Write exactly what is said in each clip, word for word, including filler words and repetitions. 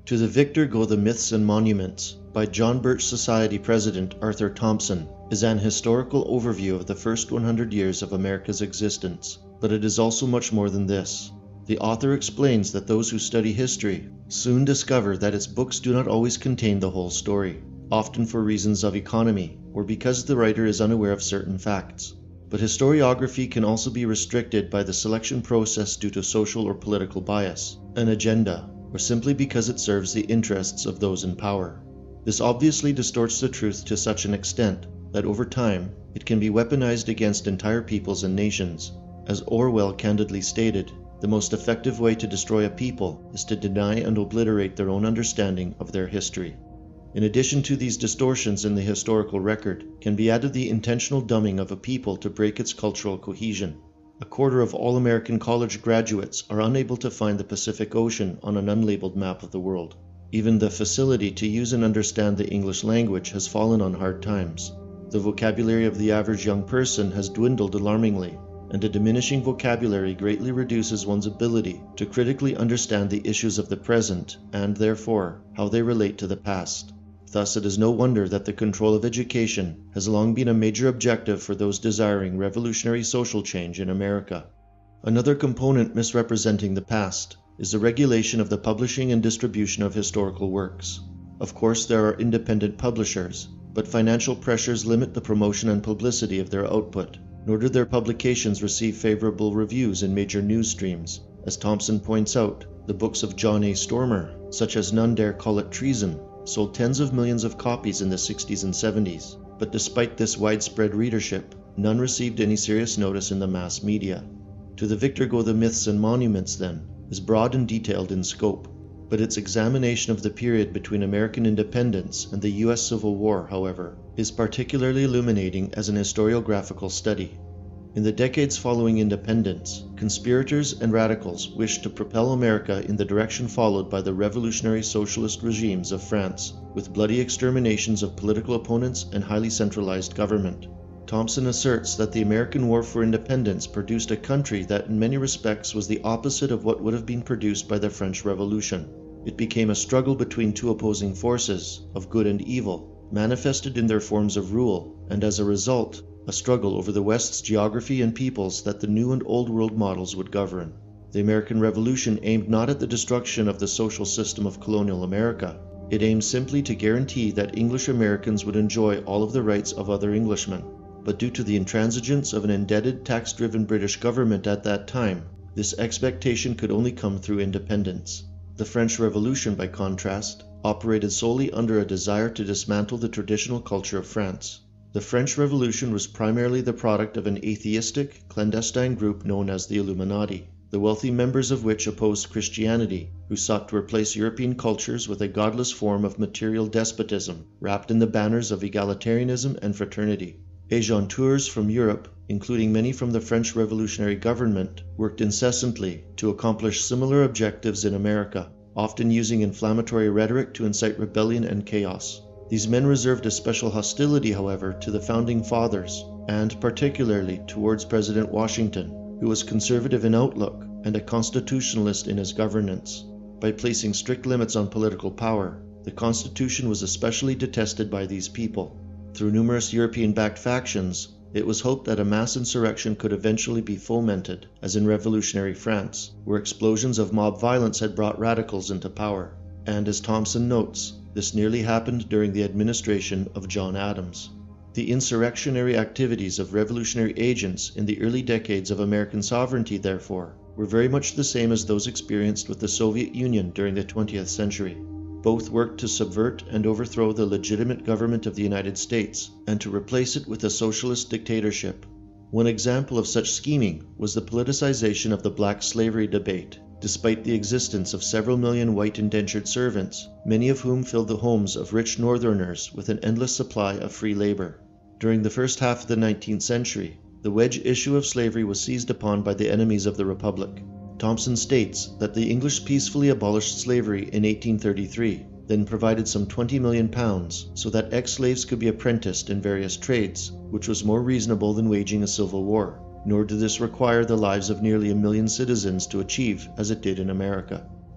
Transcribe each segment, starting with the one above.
To the Victor Go the Myths and Monuments by John Birch Society President Arthur Thompson is an historical overview of the first one hundred years of America's existence, but it is also much more than this. The author explains that those who study history soon discover that its books do not always contain the whole story, often for reasons of economy or because the writer is unaware of certain facts. But historiography can also be restricted by the selection process due to social or political bias, an agenda, or simply because it serves the interests of those in power. This obviously distorts the truth to such an extent that over time it can be weaponized against entire peoples and nations. As Orwell candidly stated, the most effective way to destroy a people is to deny and obliterate their own understanding of their history. In addition to these distortions in the historical record, can be added the intentional dumbing of a people to break its cultural cohesion. A quarter of all American college graduates are unable to find the Pacific Ocean on an unlabeled map of the world. Even the facility to use and understand the English language has fallen on hard times. The vocabulary of the average young person has dwindled alarmingly, and a diminishing vocabulary greatly reduces one's ability to critically understand the issues of the present and, therefore, how they relate to the past. Thus, it is no wonder that the control of education has long been a major objective for those desiring revolutionary social change in America. Another component misrepresenting the past is the regulation of the publishing and distribution of historical works. Of course, there are independent publishers, but financial pressures limit the promotion and publicity of their output, nor do their publications receive favorable reviews in major news streams. As Thompson points out, the books of John A. Stormer, such as None Dare Call It Treason, sold tens of millions of copies in the sixties and seventies, but despite this widespread readership, none received any serious notice in the mass media. To the Victor Go the Myths and Monuments, then, is broad and detailed in scope, but its examination of the period between American independence and the U S Civil War, however, is particularly illuminating as an historiographical study. In the decades following independence, conspirators and radicals wished to propel America in the direction followed by the revolutionary socialist regimes of France, with bloody exterminations of political opponents and highly centralized government. Thompson asserts that the American War for Independence produced a country that in many respects was the opposite of what would have been produced by the French Revolution. It became a struggle between two opposing forces, of good and evil, manifested in their forms of rule, and as a result, a struggle over the West's geography and peoples that the New and Old World models would govern. The American Revolution aimed not at the destruction of the social system of colonial America. It aimed simply to guarantee that English Americans would enjoy all of the rights of other Englishmen. But due to the intransigence of an indebted, tax-driven British government at that time, this expectation could only come through independence. The French Revolution, by contrast, operated solely under a desire to dismantle the traditional culture of France. The French Revolution was primarily the product of an atheistic, clandestine group known as the Illuminati, the wealthy members of which opposed Christianity, who sought to replace European cultures with a godless form of material despotism, wrapped in the banners of egalitarianism and fraternity. Agenteurs from Europe, including many from the French revolutionary government, worked incessantly to accomplish similar objectives in America, often using inflammatory rhetoric to incite rebellion and chaos. These men reserved a special hostility, however, to the Founding Fathers, and particularly towards President Washington, who was conservative in outlook and a constitutionalist in his governance. By placing strict limits on political power, the Constitution was especially detested by these people. Through numerous European-backed factions, it was hoped that a mass insurrection could eventually be fomented, as in revolutionary France, where explosions of mob violence had brought radicals into power. And as Thompson notes, this nearly happened during the administration of John Adams. The insurrectionary activities of revolutionary agents in the early decades of American sovereignty, therefore, were very much the same as those experienced with the Soviet Union during the twentieth century. Both worked to subvert and overthrow the legitimate government of the United States and to replace it with a socialist dictatorship. One example of such scheming was the politicization of the black slavery debate. Despite the existence of several million white indentured servants, many of whom filled the homes of rich Northerners with an endless supply of free labor. During the first half of the nineteenth century, the wedge issue of slavery was seized upon by the enemies of the Republic. Thompson states that the English peacefully abolished slavery in eighteen thirty-three, then provided some twenty million pounds so that ex-slaves could be apprenticed in various trades, which was more reasonable than waging a civil war. Nor did this require the lives of nearly a million citizens to achieve, as it did in America.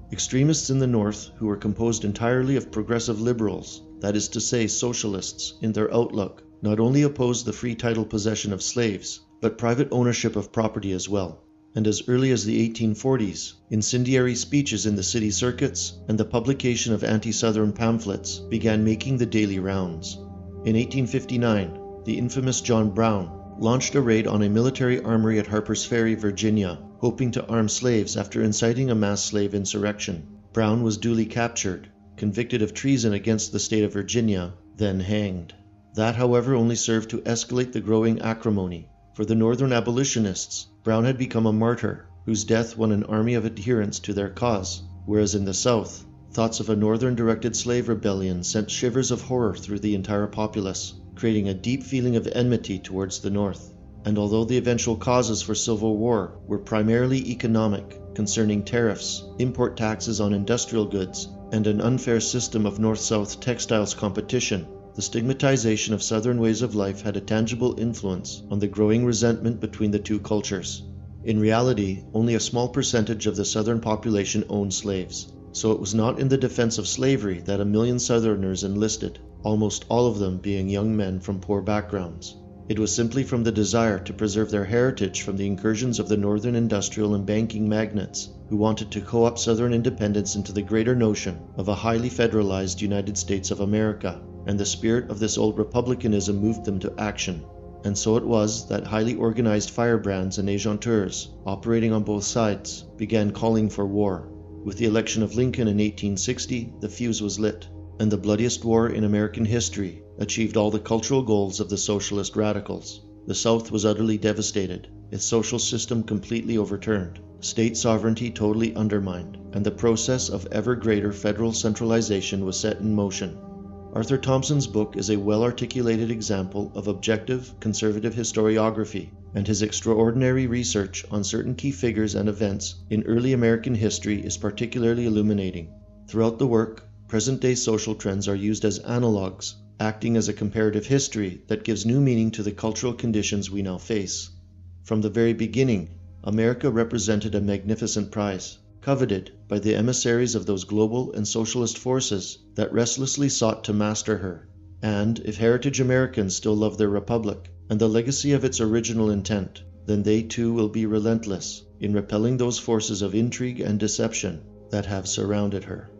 Extremists in the North, who were composed entirely of progressive liberals, that is to say socialists, in their outlook, not only opposed the free title possession of slaves, but private ownership of property as well. And as early as the eighteen forties, incendiary speeches in the city circuits and the publication of anti-Southern pamphlets began making the daily rounds. In eighteen fifty-nine, the infamous John Brown launched a raid on a military armory at Harper's Ferry, Virginia, hoping to arm slaves after inciting a mass slave insurrection. Brown was duly captured, convicted of treason against the state of Virginia, then hanged. That, however, only served to escalate the growing acrimony. For the Northern abolitionists, Brown had become a martyr, whose death won an army of adherents to their cause, whereas in the South, thoughts of a Northern-directed slave rebellion sent shivers of horror through the entire populace, creating a deep feeling of enmity towards the North. And although the eventual causes for civil war were primarily economic, concerning tariffs, import taxes on industrial goods, and an unfair system of North-South textiles competition, the stigmatization of Southern ways of life had a tangible influence on the growing resentment between the two cultures. In reality, only a small percentage of the Southern population owned slaves, so it was not in the defense of slavery that a million Southerners enlisted, almost all of them being young men from poor backgrounds. It was simply from the desire to preserve their heritage from the incursions of the Northern industrial and banking magnates, who wanted to co-opt Southern independence into the greater notion of a highly federalized United States of America, and the spirit of this old republicanism moved them to action. And so it was that highly organized firebrands and agenteurs, operating on both sides, began calling for war. With the election of Lincoln in eighteen sixty, the fuse was lit, and the bloodiest war in American history achieved all the cultural goals of the socialist radicals. The South was utterly devastated, its social system completely overturned, state sovereignty totally undermined, and the process of ever greater federal centralization was set in motion. Arthur Thompson's book is a well-articulated example of objective, conservative historiography, and his extraordinary research on certain key figures and events in early American history is particularly illuminating. Throughout the work, present-day social trends are used as analogues, acting as a comparative history that gives new meaning to the cultural conditions we now face. From the very beginning, America represented a magnificent prize, coveted by the emissaries of those global and socialist forces that restlessly sought to master her. And if heritage Americans still love their republic and the legacy of its original intent, then they too will be relentless in repelling those forces of intrigue and deception that have surrounded her.